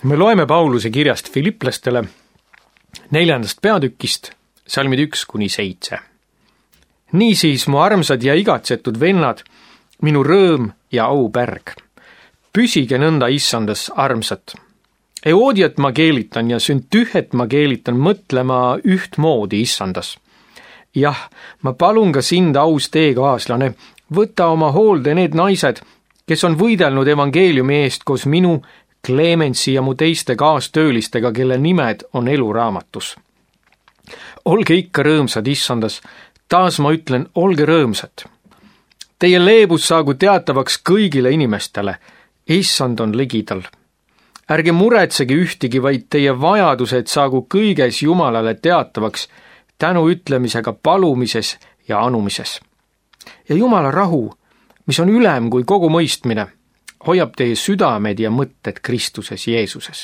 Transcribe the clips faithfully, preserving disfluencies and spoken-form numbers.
Me loeme Pauluse kirjast Filiplastele neljandast peatükist, salmid üks kuni seitse. Niisiis, mu armsad ja igatsetud vennad, minu rõõm ja aupärg, püsige nõnda issandas armsad. Eoodiat ma keelitan ja Süntühet ma keelitan mõtlema ühtmoodi issandas. Jah, ma palun ka sind, aus teekaaslane, võta oma hoolde need naised, kes on võidelnud evangeeliumi eest koos minu, Clemensi ja mu teiste kaastöölistega, kelle nimed on eluraamatus. Olge ikka rõõmsad issandas, taas ma ütlen, olge rõõmsad. Teie leebus saagu teatavaks kõigile inimestele, issand on ligidal. Ärge muretsege ühtigi, vaid teie vajadused saagu kõiges Jumalale teatavaks tänu ütlemisega palumises ja anumises. Ja Jumala rahu, mis on ülem kui kogu mõistmine, hoiab teie südamed ja mõtted Kristuses Jeesuses.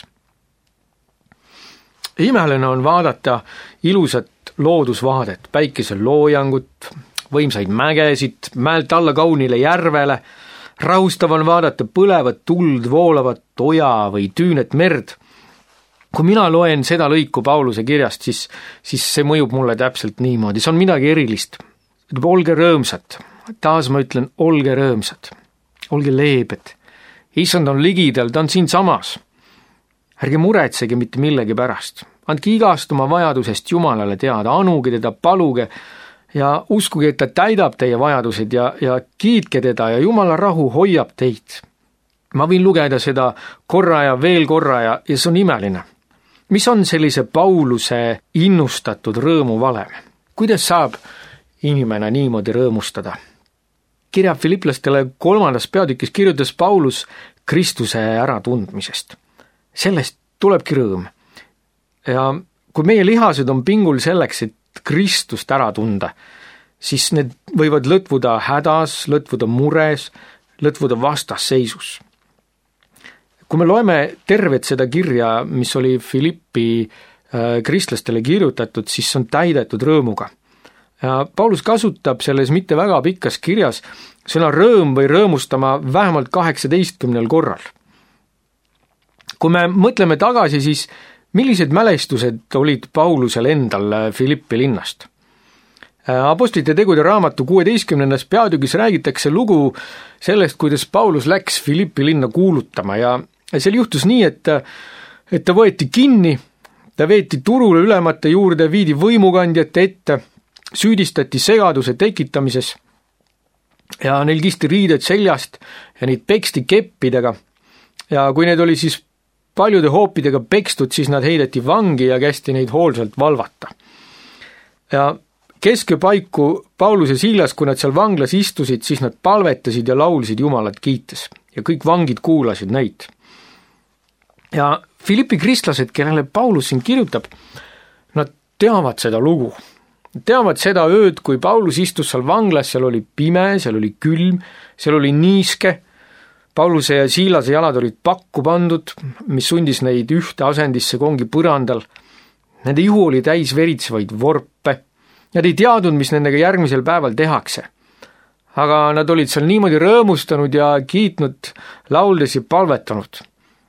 Imeline on vaadata ilusat loodusvaadet, päikesel loojangut, võimsaid mägesid, mäelt alla kaunile järvele, rahustav on vaadata põlevat tuld, voolavat oja või tüünet merd. Kui mina loen seda lõiku Pauluse kirjast, siis, siis see mõjub mulle täpselt niimoodi. See on midagi erilist. Olge rõõmsad. Taas ma ütlen, olge rõõmsad. Olge leebed. Issand on ligidal, ta on siin samas. Ärge muretsege mitte millegi pärast. Andke igast oma vajadusest Jumalale teada, anuge teda, paluge ja uskuge, et ta täidab teie vajadused ja, ja kiitke teda ja Jumala rahu hoiab teid. Ma võin lugeda seda korra ja veel korra ja, ja see on imeline. Mis on sellise Pauluse innustatud rõõmu valem? Kuidas saab inimene niimoodi rõõmustada? Kirja Filiplastele kolmandas peatükis kirjutas Paulus Kristuse äratundmisest. Sellest tulebki rõõm. Ja kui meie lihased on pingul selleks, et Kristust ära tunda, siis need võivad lõtvuda hädas, lõtvuda mures, lõtvuda vastasseisus. Kui me loeme tervet seda kirja, mis oli Filippi äh, kristlastele kirjutatud, siis on täidetud rõõmuga. Ja Paulus kasutab selles mitte väga pikas kirjas sõna rõõm või rõõmustama vähemalt kaheksateistkümnel korral. Kui me mõtleme tagasi, siis millised mälestused olid Paulusel endal Filippi linnast? Apostlite tegude raamatu kuueteistkümnendas peatükis räägitakse lugu sellest, kuidas Paulus läks Filippi linna kuulutama ja seal juhtus nii, et, et ta võeti kinni, ta veeti turule ülemate juurde, viidi võimukandjate ette, süüdistati segaduse tekitamises ja neil kisti riided seljast ja neid peksti keppidega ja kui need oli siis paljude hoopidega pekstud, siis nad heideti vangi ja kästi neid hoolsalt valvata. Ja keskepaiku Paulus ja Siilas, kui nad seal vanglas istusid, siis nad palvetasid ja laulsid Jumalat kiites ja kõik vangid kuulasid neid. Ja Filippi kristlased, kellele Paulus siin kirjutab, nad teavad seda lugu. Teavad seda ööd, kui Paulus istus seal vanglas, seal oli pime, seal oli külm, seal oli niiske, Pauluse ja Siilase jalad olid pakku pandud, mis sundis neid ühte asendisse kongi põrandal. Nende ihu oli täis veritsevaid vorpe. Nad ei teadnud, mis nendega järgmisel päeval tehakse. Aga nad olid seal niimoodi rõõmustanud ja kiitnud, lauldes ja palvetanud.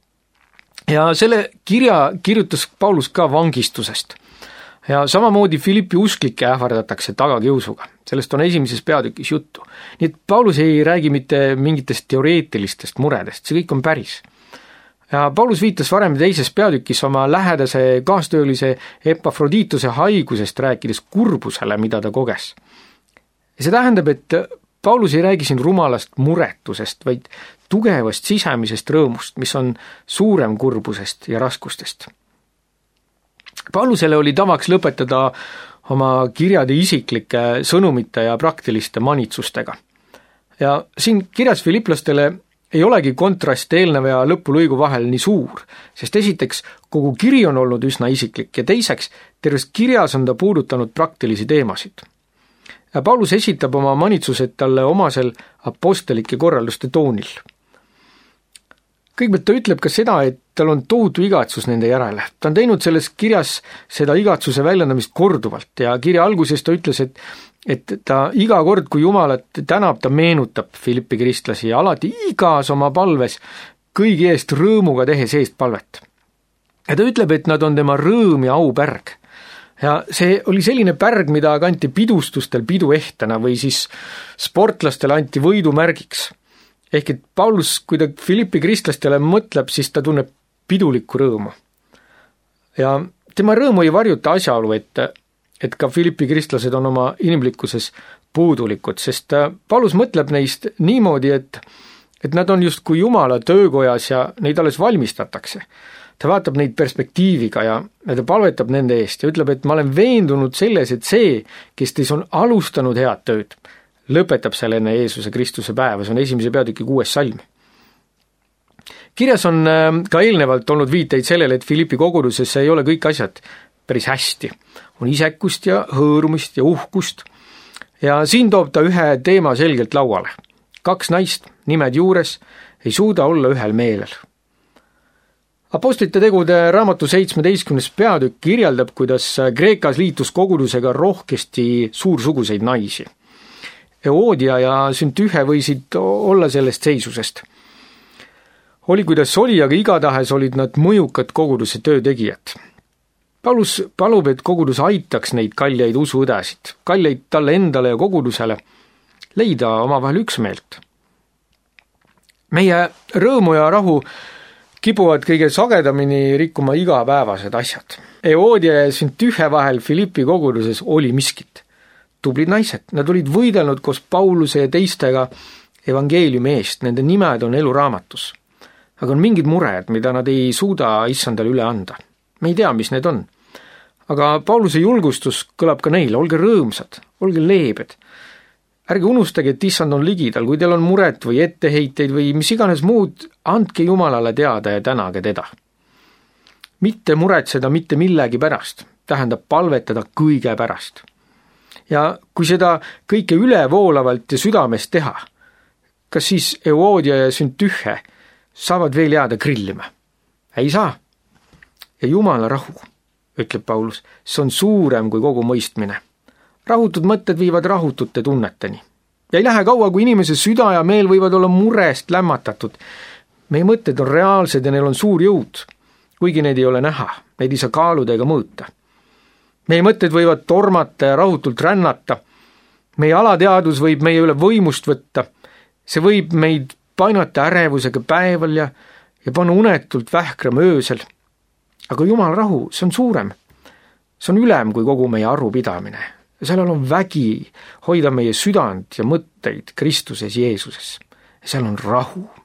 Ja selle kirja kirjutas Paulus ka vangistusest. Ja samamoodi Filippi usklikke ähvardatakse tagakiusuga. Sellest on esimeses peatükis juttu. Nii et Paulus ei räägi mitte mingitest teoreetilistest muredest, see kõik on päris. Ja Paulus viitas varem teises peatükis oma lähedase kaastöölise Epafrodituse haigusest rääkides kurbusele, mida ta koges. Ja see tähendab, et Paulus ei räägi siin rumalast muretusest, vaid tugevast sisemisest rõõmust, mis on suurem kurbusest ja raskustest. Paulusele oli tavaks lõpetada oma kirjade isiklike sõnumite ja praktiliste manitsustega. Ja siin kirjas Filiplastele ei olegi kontrast eelneva ja lõpulõigu vahel nii suur, sest esiteks kogu kiri on olnud üsna isiklik ja teiseks terves kirjas on ta puudutanud praktilisi teemasid. Ja Paulus esitab oma manitsused talle omasel apostolike korralduste toonil. Kõigepealt ta ütleb ka seda, et tal on tohutu igatsus nende järele. Ta on teinud selles kirjas seda igatsuse väljendamist korduvalt ja kirja alguses ta ütles, et, et ta iga kord, kui Jumalat tänab, ta meenutab Filippi kristlasi ja alati igas oma palves kõigi eest rõõmuga tehes eest palvet. ja ta ütleb, et nad on tema rõõm ja aupärg. Ja see oli selline pärg, mida kanti pidustustel piduehtena või siis sportlastele anti võidumärgiks. Ehk et Paulus, kui ta Philippi kristlastele mõtleb, siis ta tunneb pidulikku rõõmu. Ja tema rõõmu ei varjuta asjaolu, et, et ka Philippi kristlased on oma inimlikkuses puudulikud, sest Paulus mõtleb neist niimoodi, et, et nad on justkui Jumala töökojas ja neid alles valmistatakse. Ta vaatab neid perspektiiviga ja, ja ta palvetab nende eest ja ütleb, et ma olen veendunud selles, et see, kes teis on alustanud head tööd, lõpetab selle enne Jeesuse Kristuse päeva, see on esimese peatüki kuues salm. Kirjas on ka eelnevalt olnud viiteid sellele, et Philippi koguduses ei ole kõik asjad päris hästi. On isekust ja hõõrumist ja uhkust ja siin toob ta ühe teema selgelt lauale. Kaks naist, nimed juures, ei suuda olla ühel meelel. Apostlite tegude raamatu seitsmeteistkümnes peatükk kirjeldab, kuidas Kreekas liitus kogudusega rohkesti suursuguseid naisi. Eoodia ja Süntühe võisid olla sellest seisusest. Oli kuidas oli, aga igatahes olid nad mõjukad koguduse töötegijad. Paulus palub, et kogudus aitaks neid kaljaid usuõdesid, kaljaid talle endale ja kogudusele, leida omavahel üksmeelt. Meie rõõmu ja rahu kipuvad kõige sagedamini rikkuma igapäevased asjad. Eoodia ja Süntühe vahel Philippi koguduses oli miskit. Tublid naised, nad olid võidelnud koos Pauluse ja teistega evangeeliumi eest, nende nimed on eluraamatus. Aga on mingid mured, mida nad ei suuda issandale üle anda. Me ei tea, mis need on. Aga Pauluse julgustus kõlab ka neile, olge rõõmsad, olge leebed. Ärge unustage, et issand on ligidal, kui teil on muret või etteheiteid või mis iganes muud, andke Jumalale teada ja tänage teda. Mitte muretseda mitte millegi pärast, tähendab palvetada kõige pärast. Ja kui seda kõike ülevoolavalt ja südamest teha, kas siis Eoodia ja Süntühe saavad veel jääda grillima? Ei saa. Ja Jumala rahu, ütleb Paulus, see on suurem kui kogu mõistmine. Rahutud mõtted viivad rahutute tunneteni. Ja ei lähe kaua, kui inimese süda ja meel võivad olla murest lämmatatud. Meie mõtted on reaalsed ja neil on suur jõud, kuigi neid ei ole näha, neid ei saa kaaluda ega mõõta. Meie mõtted võivad tormata ja rahutult rännata. Meie alateadus võib meie üle võimust võtta. See võib meid painata ärevusega päeval ja, ja panna unetult vähkrama öösel. Aga Jumala rahu, see on suurem. See on ülem kui kogu meie arupidamine. Ja sellel on vägi hoida meie südant ja mõtteid Kristuses Jeesuses. Ja seal on rahu.